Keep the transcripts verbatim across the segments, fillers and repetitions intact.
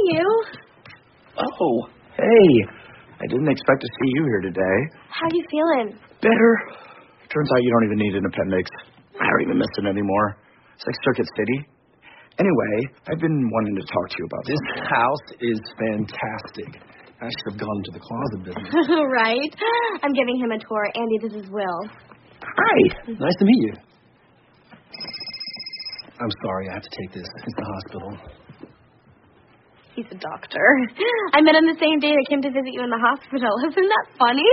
you. Oh, hey. I didn't expect to see you here today. How you feeling? Better. Turns out you don't even need an appendix. I don't even miss it anymore. It's like Circuit City. Anyway, I've been wanting to talk to you about this. This house is fantastic. I should have gone to the closet business. Right? I'm giving him a tour. Andy, this is Will. Hi. Nice to meet you. I'm sorry, I have to take this. It's the hospital. He's a doctor. I met him the same day I came to visit you in the hospital. Isn't that funny?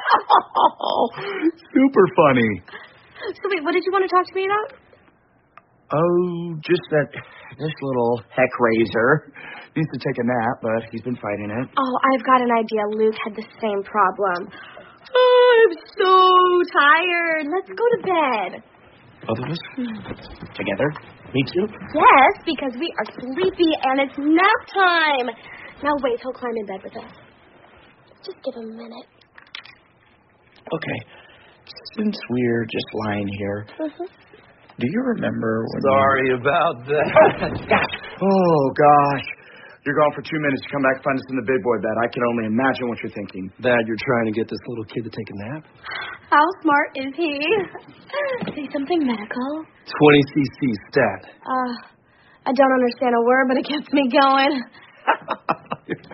Super funny. So wait, what did you want to talk to me about? Oh, just that this little heck raiser needs to take a nap, but he's been fighting it. Oh, I've got an idea. Luke had the same problem. Oh, I'm so tired. Let's go to bed. Both of us? Together? Me too? Yes, because we are sleepy and it's nap time. Now wait, he'll climb in bed with us. Just give him a minute. Okay. Since we're just lying here, Mm-hmm. do you remember when Sorry you... about that. Oh, gosh. You're gone for two minutes. You come back, find us in the big boy bed. I can only imagine what you're thinking. Dad, you're trying to get this little kid to take a nap? How smart is he? Say something medical. twenty C C stat. Uh, I don't understand a word, but it gets me going.